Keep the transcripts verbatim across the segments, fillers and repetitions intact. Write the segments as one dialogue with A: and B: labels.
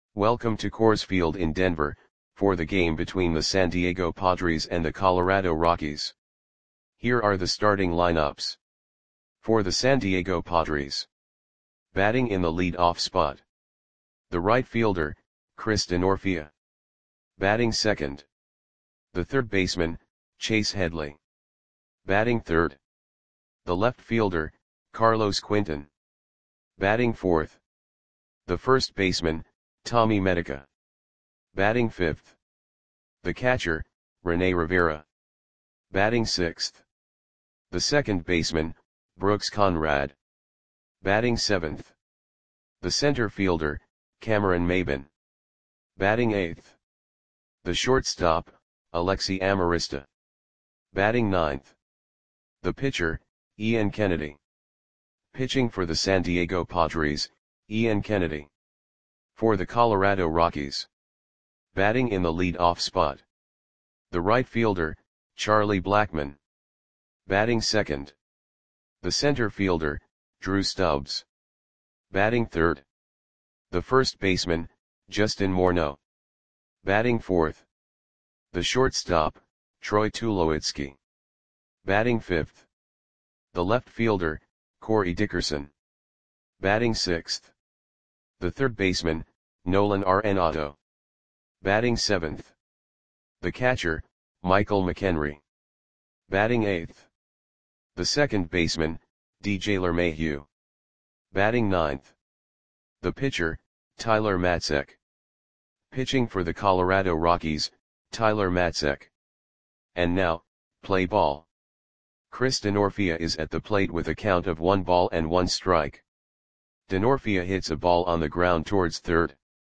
A: Welcome to Coors Field in Denver, for the game between the San Diego Padres and the Colorado Rockies. Here are the starting lineups. For the San Diego Padres. Batting in the lead-off spot. The right fielder, Chris Denorfia. Batting second. The third baseman, Chase Headley. Batting third. The left fielder, Carlos Quentin. Batting fourth. The first baseman, Tommy Medica. Batting fifth. The catcher, Rene Rivera. Batting sixth. The second baseman, Brooks Conrad. Batting seventh. The center fielder, Cameron Maybin. Batting eighth. The shortstop, Alexi Amarista. Batting ninth. The pitcher, Ian Kennedy. Pitching for the San Diego Padres, Ian Kennedy. For the Colorado Rockies. Batting in the lead-off spot. The right fielder, Charlie Blackmon. Batting second. The center fielder, Drew Stubbs. Batting third. The first baseman, Justin Morneau. Batting fourth. The shortstop, Troy Tulowitzki. Batting fifth. The left fielder, Corey Dickerson. Batting sixth. The third baseman, Nolan Arenado. Batting seventh. The catcher, Michael McHenry. Batting eighth. The second baseman, D J LeMahieu. Batting ninth. The pitcher, Tyler Matzek. Pitching for the Colorado Rockies, Tyler Matzek. And now, play ball. Chris Denorfia is at the plate with a count of one ball and one strike. Denorfia hits a ball on the ground towards third.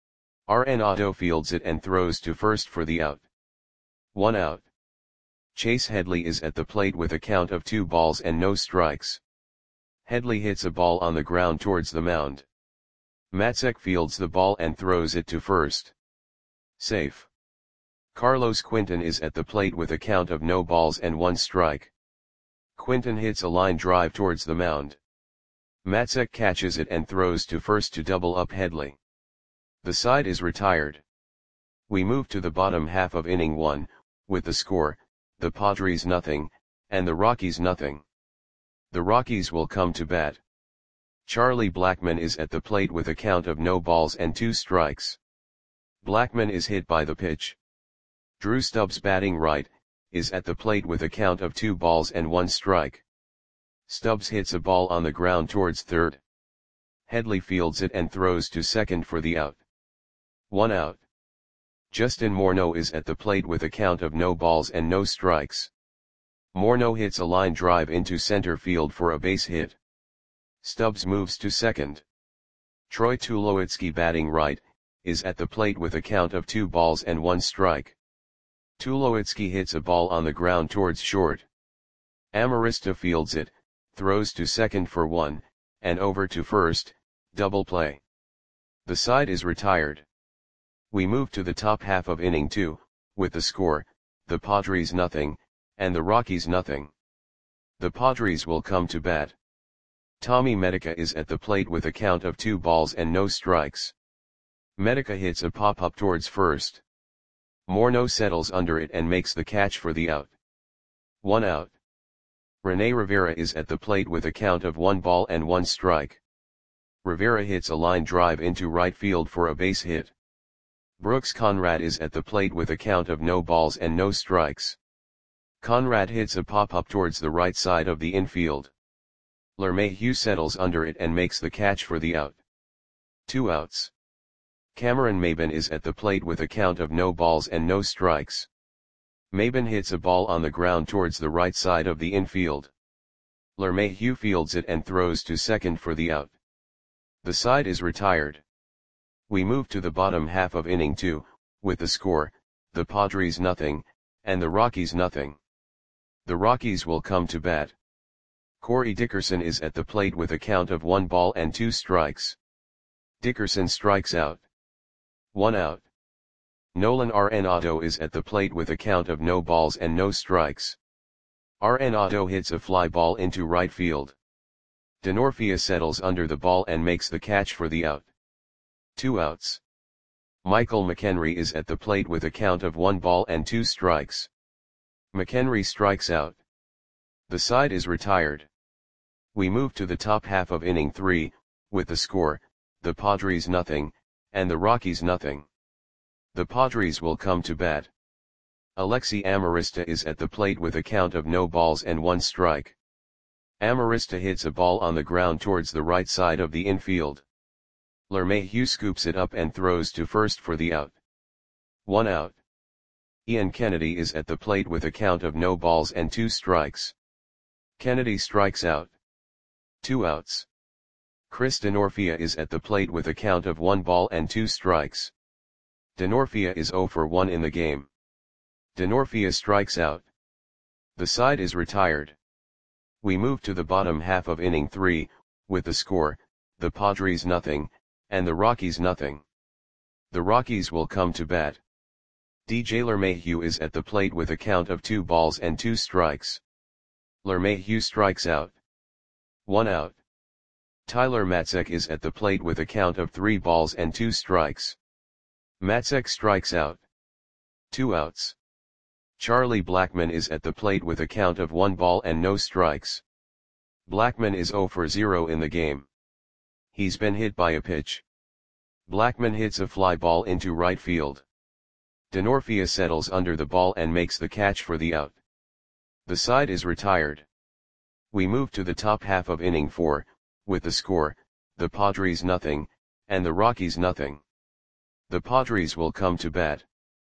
A: Arenado fields it and throws to first for the out. One out. Chase Headley is at the plate with a count of two balls and no strikes. Headley hits a ball on the ground towards the mound. Matzek fields the ball and throws it to first. Safe. Carlos Quentin is at the plate with a count of no balls and one strike. Quentin hits a line drive towards the mound. Matzek catches it and throws to first to double up Headley. The side is retired. We move to the bottom half of inning one, with the score, the Padres nothing, and the Rockies nothing. The Rockies will come to bat. Charlie Blackmon is at the plate with a count of no balls and two strikes. Blackmon is hit by the pitch. Drew Stubbs, batting right, is at the plate with a count of two balls and one strike. Stubbs hits a ball on the ground towards third. Headley fields it and throws to second for the out. One out. Justin Morneau is at the plate with a count of no balls and no strikes. Morneau hits a line drive into center field for a base hit. Stubbs moves to second. Troy Tulowitzki, batting right, is at the plate with a count of two balls and one strike. Tulowitzki hits a ball on the ground towards short. Amarista fields it, throws to second for one, and over to first, double play. The side is retired. We move to the top half of inning two, with the score, the Padres nothing, and the Rockies nothing. The Padres will come to bat. Tommy Medica is at the plate with a count of two balls and no strikes. Medica hits a pop-up towards first. Morneau settles under it and makes the catch for the out. One out. Rene Rivera is at the plate with a count of one ball and one strike. Rivera hits a line drive into right field for a base hit. Brooks Conrad is at the plate with a count of no balls and no strikes. Conrad hits a pop-up towards the right side of the infield. LeMahieu settles under it and makes the catch for the out. Two outs. Cameron Maybin is at the plate with a count of no balls and no strikes. Maybin hits a ball on the ground towards the right side of the infield. LeMahieu fields it and throws to second for the out. The side is retired. We move to the bottom half of inning two, with the score, the Padres nothing, and the Rockies nothing. The Rockies will come to bat. Corey Dickerson is at the plate with a count of one ball and two strikes. Dickerson strikes out. One out. Nolan Arenado is at the plate with a count of no balls and no strikes. Arenado hits a fly ball into right field. Denorfia settles under the ball and makes the catch for the out. Two outs. Michael McHenry is at the plate with a count of one ball and two strikes. McHenry strikes out. The side is retired. We move to the top half of inning three, with the score, the Padres nothing, and the Rockies nothing. The Padres will come to bat. Alexi Amarista is at the plate with a count of no balls and one strike. Amarista hits a ball on the ground towards the right side of the infield. LeMahieu scoops it up and throws to first for the out. One out. Ian Kennedy is at the plate with a count of no balls and two strikes. Kennedy strikes out. Two outs. Chris Denorfia is at the plate with a count of one ball and two strikes. Denorfia is zero for one in the game. Denorfia strikes out. The side is retired. We move to the bottom half of inning three, with the score, the Padres nothing, and the Rockies nothing. The Rockies will come to bat. D J LeMahieu is at the plate with a count of two balls and two strikes. LeMahieu strikes out. One out. Tyler Matzek is at the plate with a count of three balls and two strikes. Matzek strikes out. Two outs. Charlie Blackmon is at the plate with a count of one ball and no strikes. Blackmon is zero for zero in the game. He's been hit by a pitch. Blackmon hits a fly ball into right field. Denorfia settles under the ball and makes the catch for the out. The side is retired. We move to the top half of inning four, with the score, the Padres nothing, and the Rockies nothing. The Padres will come to bat.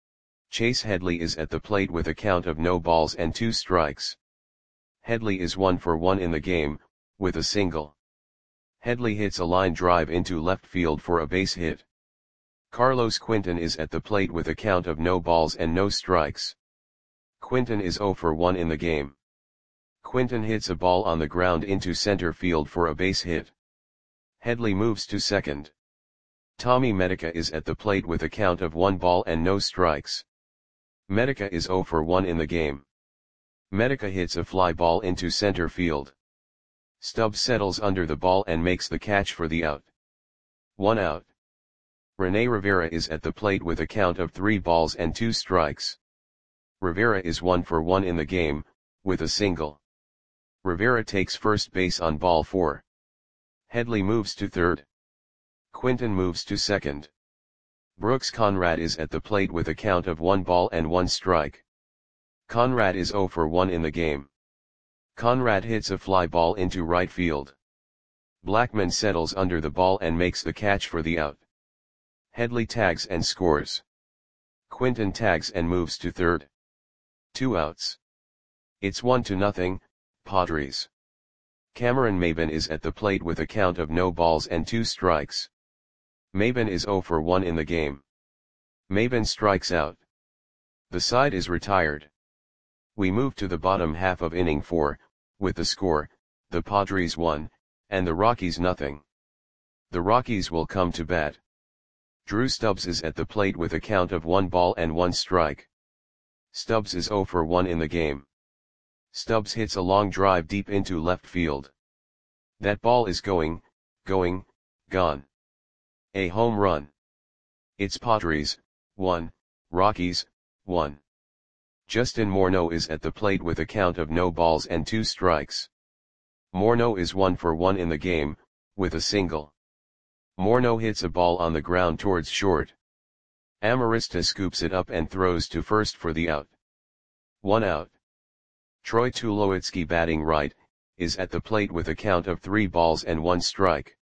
A: Chase Headley is at the plate with a count of no balls and two strikes. Headley is one for one in the game, with a single. Headley hits a line drive into left field for a base hit. Carlos Quinton is at the plate with a count of no balls and no strikes. Quinton is zero for one in the game. Quinton hits a ball on the ground into center field for a base hit. Headley moves to second. Tommy Medica is at the plate with a count of one ball and no strikes. Medica is zero for one in the game. Medica hits a fly ball into center field. Stubbs settles under the ball and makes the catch for the out. One out. Rene Rivera is at the plate with a count of three balls and two strikes. Rivera is one for one in the game, with a single. Rivera takes first base on ball four. Headley moves to third. Quinton moves to second. Brooks Conrad is at the plate with a count of one ball and one strike. Conrad is zero for one in the game. Conrad hits a fly ball into right field. Blackmon settles under the ball and makes the catch for the out. Headley tags and scores. Quinton tags and moves to third. Two outs. It's one to nothing, Padres. Cameron Maybin is at the plate with a count of no balls and two strikes. Maybin is zero for one in the game. Maybin strikes out. The side is retired. We move to the bottom half of inning four, with the score, the Padres one, and the Rockies nothing. The Rockies will come to bat. Drew Stubbs is at the plate with a count of one ball and one strike. Stubbs is zero for one in the game. Stubbs hits a long drive deep into left field. That ball is going, going, gone. A home run. It's Padres, one, Rockies, one. Justin Morneau is at the plate with a count of no balls and two strikes. Morneau is one for one in the game, with a single. Morneau hits a ball on the ground towards short. Amarista scoops it up and throws to first for the out. One out. Troy Tulowitzki, batting right, is at the plate with a count of three balls and one strike.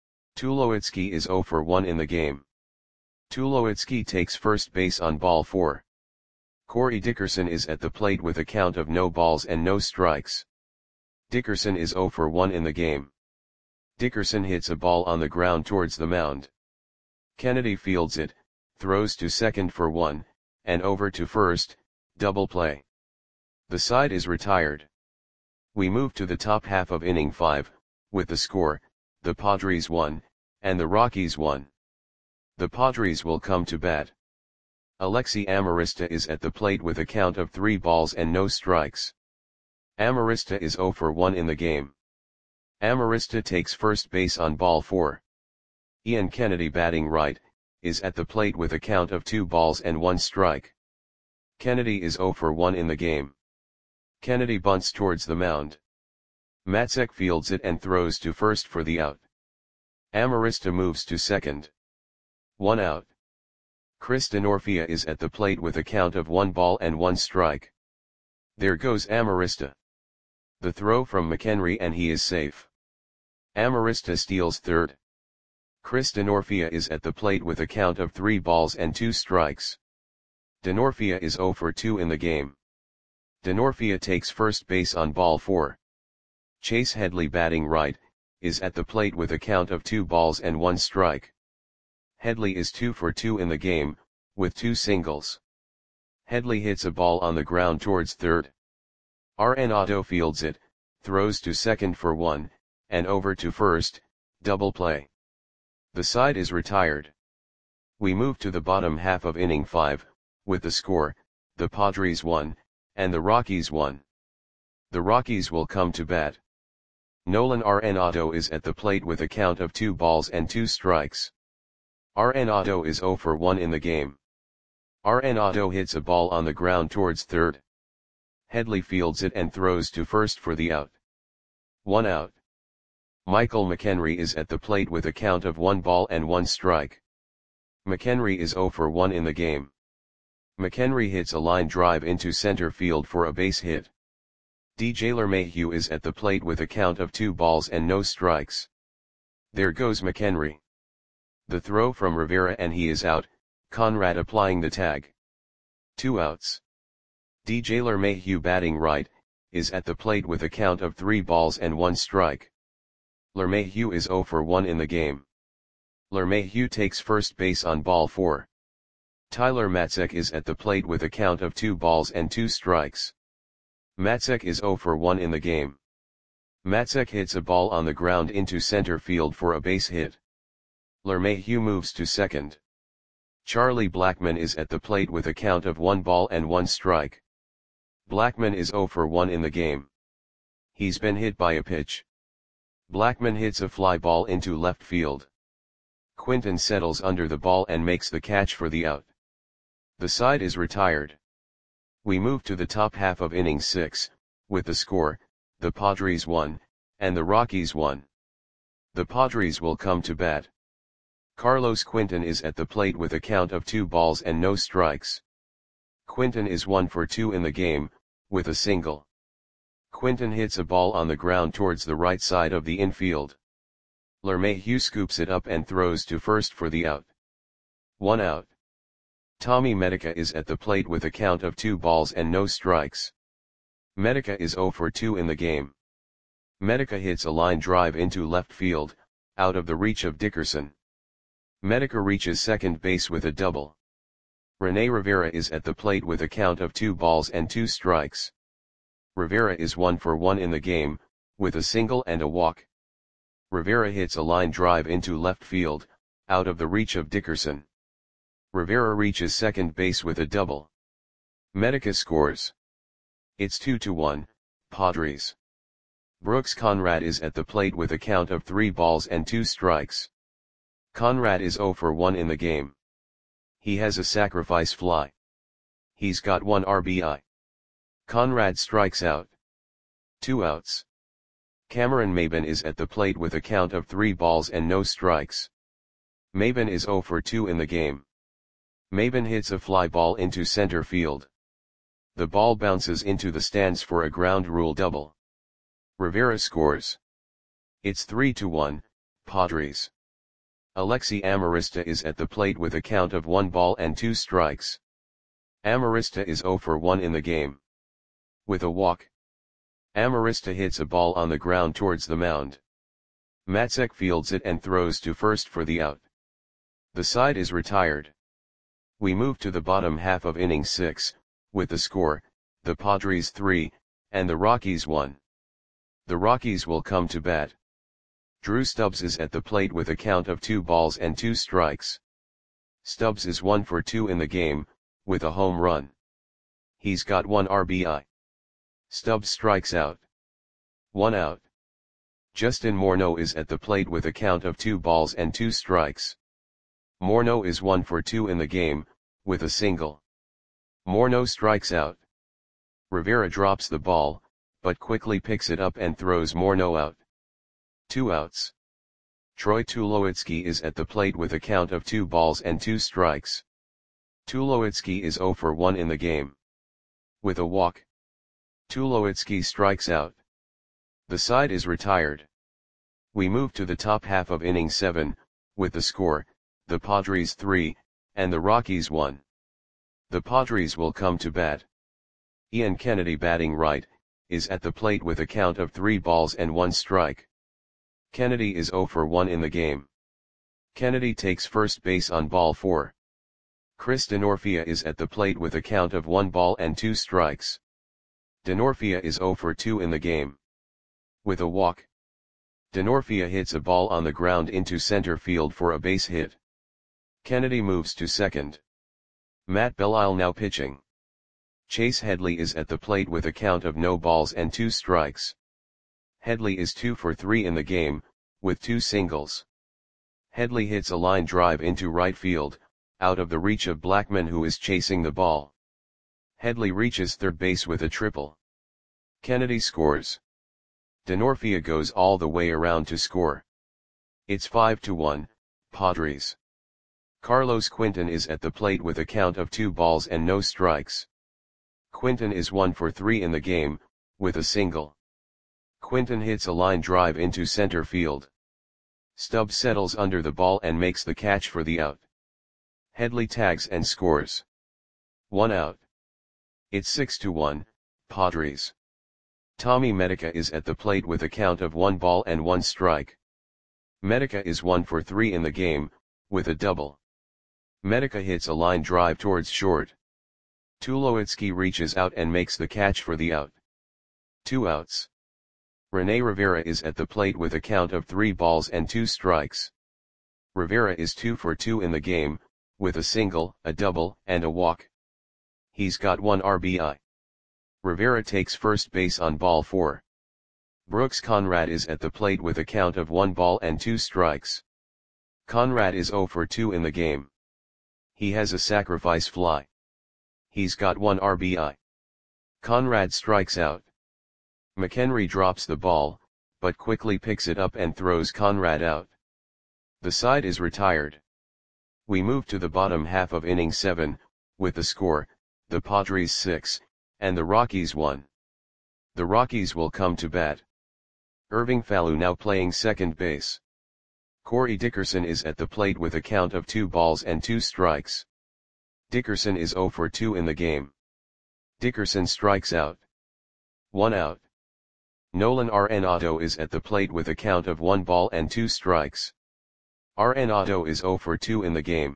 A: Tulowitzki is zero for one in the game. Tulowitzki takes first base on ball four. Corey Dickerson is at the plate with a count of no balls and no strikes. Dickerson is zero for one in the game. Dickerson hits a ball on the ground towards the mound. Kennedy fields it, throws to second for one, and over to first, double play. The side is retired. We move to the top half of inning five, with the score, the Padres one, and the Rockies one. The Padres will come to bat. Alexi Amarista is at the plate with a count of three balls and no strikes. Amarista is zero for one in the game. Amarista takes first base on ball four. Ian Kennedy, batting right, is at the plate with a count of two balls and one strike. Kennedy is zero for one in the game. Kennedy bunts towards the mound. Matzek fields it and throws to first for the out. Amarista moves to second. One out. Chris Denorfia is at the plate with a count of one ball and one strike. There goes Amarista. The throw from McHenry and he is safe. Amarista steals third. Chris Denorfia is at the plate with a count of three balls and two strikes. Denorfia is zero for two in the game. Denorfia takes first base on ball four. Chase Headley, batting right, is at the plate with a count of two balls and one strike. Headley is two for two in the game, with two singles. Headley hits a ball on the ground towards third. Arenado fields it, throws to second for one, and over to first, double play. The side is retired. We move to the bottom half of inning five, with the score, the Padres one, and the Rockies one. The Rockies will come to bat. Nolan Arenado is at the plate with a count of two balls and two strikes. Arenado is zero for one in the game. Arenado hits a ball on the ground towards third. Headley fields it and throws to first for the out. One out. Michael McHenry is at the plate with a count of one ball and one strike. McHenry is zero for one in the game. McHenry hits a line drive into center field for a base hit. D J LeMahieu is at the plate with a count of two balls and no strikes. There goes McHenry. The throw from Rivera and he is out, Conrad applying the tag. Two outs. D J LeMahieu, batting right, is at the plate with a count of three balls and one strike. LeMahieu is zero for one in the game. LeMahieu takes first base on ball four. Tyler Matzek is at the plate with a count of two balls and two strikes. Matzek is zero for one in the game. Matzek hits a ball on the ground into center field for a base hit. LeMahieu moves to second. Charlie Blackmon is at the plate with a count of one ball and one strike. Blackmon is zero for one in the game. He's been hit by a pitch. Blackmon hits a fly ball into left field. Quinton settles under the ball and makes the catch for the out. The side is retired. We move to the top half of inning six, with the score, the Padres one, and the Rockies one. The Padres will come to bat. Carlos Quinton is at the plate with a count of two balls and no strikes. Quinton is one for two in the game, with a single. Quinton hits a ball on the ground towards the right side of the infield. LeMahieu scoops it up and throws to first for the out. One out. Tommy Medica is at the plate with a count of two balls and no strikes. Medica is zero for two in the game. Medica hits a line drive into left field, out of the reach of Dickerson. Medica reaches second base with a double. Rene Rivera is at the plate with a count of two balls and two strikes. Rivera is one for one in the game, with a single and a walk. Rivera hits a line drive into left field, out of the reach of Dickerson. Rivera reaches second base with a double. Medica scores. It's two to one, Padres. Brooks Conrad is at the plate with a count of three balls and two strikes. Conrad is zero for one in the game. He has a sacrifice fly. He's got one R B I. Conrad strikes out. Two outs. Cameron Maybin is at the plate with a count of three balls and no strikes. Maybin is zero for two in the game. Maybin hits a fly ball into center field. The ball bounces into the stands for a ground rule double. Rivera scores. It's three to one, Padres. Alexi Amarista is at the plate with a count of one ball and two strikes. Amarista is zero for one in the game. With a walk. Amarista hits a ball on the ground towards the mound. Matzek fields it and throws to first for the out. The side is retired. We move to the bottom half of inning six, with the score, the Padres three, and the Rockies one. The Rockies will come to bat. Drew Stubbs is at the plate with a count of two balls and two strikes. Stubbs is one for two in the game, with a home run. He's got one R B I. Stubbs strikes out. One out. Justin Morneau is at the plate with a count of two balls and two strikes. Morneau is one for two in the game, with a single. Morneau strikes out. Rivera drops the ball, but quickly picks it up and throws Morneau out. Two outs. Troy Tulowitzki is at the plate with a count of two balls and two strikes. Tulowitzki is zero for one in the game. With a walk, Tulowitzki strikes out. The side is retired. We move to the top half of inning seven, with the score, the Padres three, and the Rockies one. The Padres will come to bat. Ian Kennedy, batting right, is at the plate with a count of three balls and one strike. Kennedy is zero for one in the game. Kennedy takes first base on ball four. Chris Denorfia is at the plate with a count of one ball and two strikes. Denorfia is zero for two in the game. With a walk, Denorfia hits a ball on the ground into center field for a base hit. Kennedy moves to second. Matt Belisle now pitching. Chase Headley is at the plate with a count of no balls and two strikes. Headley is two for three in the game, with two singles. Headley hits a line drive into right field, out of the reach of Blackmon, who is chasing the ball. Headley reaches third base with a triple. Kennedy scores. Denorfia goes all the way around to score. It's five to one, Padres. Carlos Quinton is at the plate with a count of two balls and no strikes. Quinton is one for three in the game, with a single. Quinton hits a line drive into center field. Stubbs settles under the ball and makes the catch for the out. Headley tags and scores. One out. It's six to one, Padres. Tommy Medica is at the plate with a count of one ball and one strike. Medica is one for three in the game, with a double. Medica hits a line drive towards short. Tulowitzki reaches out and makes the catch for the out. Two outs. Rene Rivera is at the plate with a count of three balls and two strikes. Rivera is two for two in the game, with a single, a double, and a walk. He's got one R B I. Rivera takes first base on ball four. Brooks Conrad is at the plate with a count of one ball and two strikes. Conrad is zero for two in the game. He has a sacrifice fly. He's got one R B I. Conrad strikes out. McHenry drops the ball, but quickly picks it up and throws Conrad out. The side is retired. We move to the bottom half of inning seven, with the score, the Padres six, and the Rockies one. The Rockies will come to bat. Irving Falou now playing second base. Corey Dickerson is at the plate with a count of two balls and two strikes. Dickerson is zero for two in the game. Dickerson strikes out. One out. Nolan Arenado is at the plate with a count of one ball and two strikes. Arenado is zero for two in the game.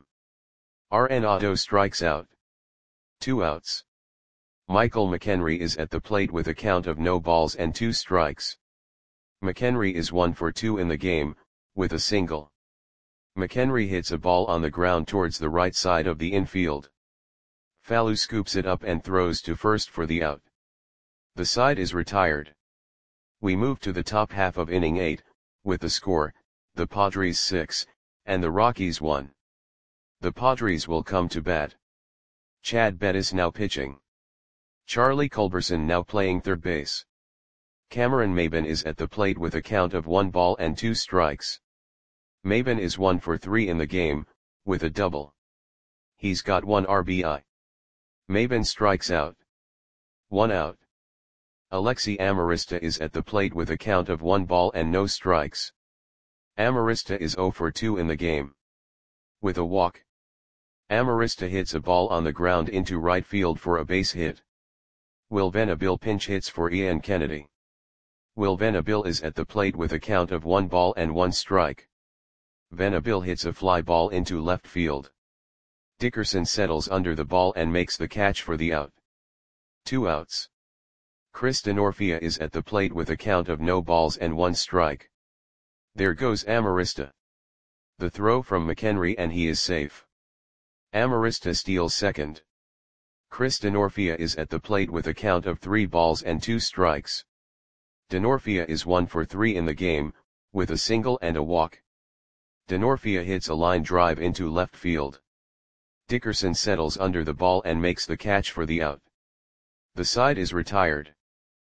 A: Arenado strikes out. Two outs. Michael McHenry is at the plate with a count of no balls and two strikes. McHenry is one for two in the game, with a single. McHenry hits a ball on the ground towards the right side of the infield. Falou scoops it up and throws to first for the out. The side is retired. We move to the top half of inning eight, with the score, the Padres six, and the Rockies one. The Padres will come to bat. Chad Bettis now pitching. Charlie Culberson now playing third base. Cameron Maybin is at the plate with a count of one ball and two strikes. Maybin is one for three in the game, with a double. He's got one R B I. Maybin strikes out. One out. Alexi Amarista is at the plate with a count of one ball and no strikes. Amarista is zero for two in the game. With a walk, Amarista hits a ball on the ground into right field for a base hit. Will Venable pinch hits for Ian Kennedy. Will Venable is at the plate with a count of one ball and one strike. Venable hits a fly ball into left field. Dickerson settles under the ball and makes the catch for the out. Two outs. Chris Denorfia is at the plate with a count of no balls and one strike. There goes Amarista. The throw from McHenry and he is safe. Amarista steals second. Chris Denorfia is at the plate with a count of three balls and two strikes. Denorfia is one for three in the game, with a single and a walk. Denorfia hits a line drive into left field. Dickerson settles under the ball and makes the catch for the out. The side is retired.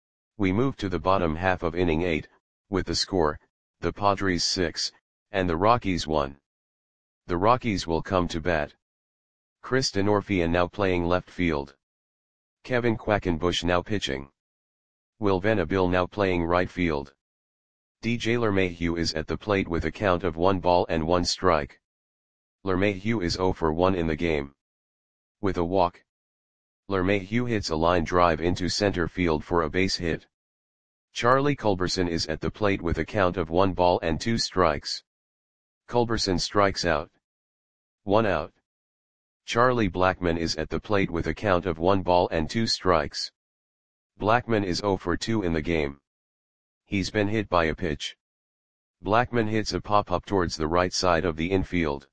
A: We move to the bottom half of inning eight, with the score, the Padres six, and the Rockies one. The Rockies will come to bat. Chris Denorfia now playing left field. Kevin Quackenbush now pitching. Will Venable now playing right field. D J LeMahieu is at the plate with a count of one ball and one strike. LeMahieu is zero for one in the game. With a walk. LeMahieu hits a line drive into center field for a base hit. Charlie Culberson is at the plate with a count of one ball and two strikes. Culberson strikes out. One out. Charlie Blackmon is at the plate with a count of one ball and two strikes. Blackmon is zero for two in the game. He's been hit by a pitch. Blackmon hits a pop-up towards the right side of the infield.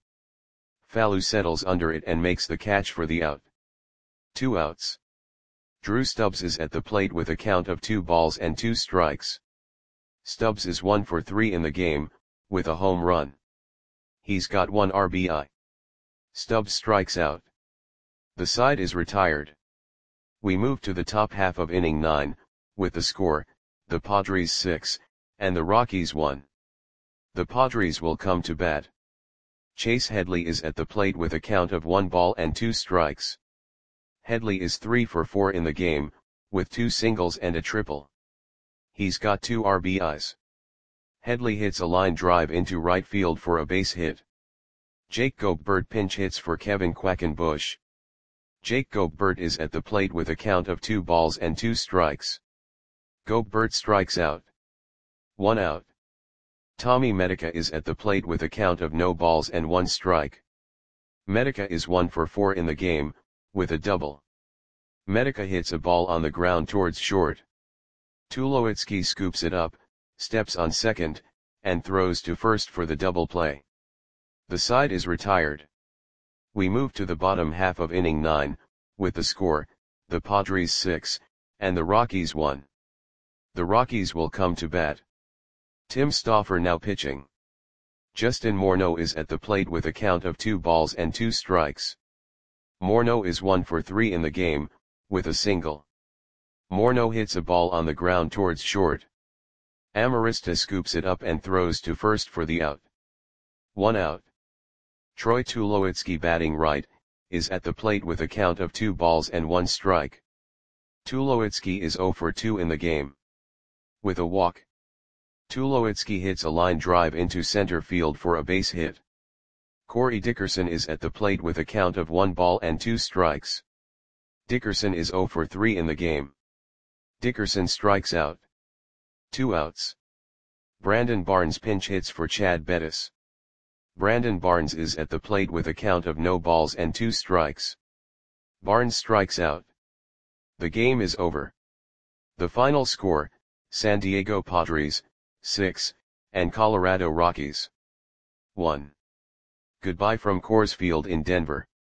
A: Fallu settles under it and makes the catch for the out. Two outs. Drew Stubbs is at the plate with a count of two balls and two strikes. Stubbs is one for three in the game, with a home run. He's got one R B I. Stubbs strikes out. The side is retired. We move to the top half of inning nine, with the score, the Padres six, and the Rockies one. The Padres will come to bat. Chase Headley is at the plate with a count of one ball and two strikes. Headley is three for four in the game, with two singles and a triple. He's got two R B Is. Headley hits a line drive into right field for a base hit. Jake Gobert pinch hits for Kevin Quackenbush. Jake Gobert is at the plate with a count of two balls and two strikes. Gobert strikes out. One out. Tommy Medica is at the plate with a count of no balls and one strike. Medica is one for four in the game, with a double. Medica hits a ball on the ground towards short. Tulowitzki scoops it up, steps on second, and throws to first for the double play. The side is retired. We move to the bottom half of inning nine, with the score, the Padres six, and the Rockies one. The Rockies will come to bat. Tim Stauffer now pitching. Justin Morneau is at the plate with a count of two balls and two strikes. Morneau is one for three in the game, with a single. Morneau hits a ball on the ground towards short. Amarista scoops it up and throws to first for the out. One out. Troy Tulowitzki batting right, is at the plate with a count of two balls and one strike. Tulowitzki is zero for two in the game. With a walk. Tulowitzki hits a line drive into center field for a base hit. Corey Dickerson is at the plate with a count of one ball and two strikes. Dickerson is zero for three in the game. Dickerson strikes out. Two outs. Brandon Barnes pinch hits for Chad Bettis. Brandon Barnes is at the plate with a count of no balls and two strikes. Barnes strikes out. The game is over. The final score, San Diego Padres, six, and Colorado Rockies, one. Goodbye from Coors Field in Denver.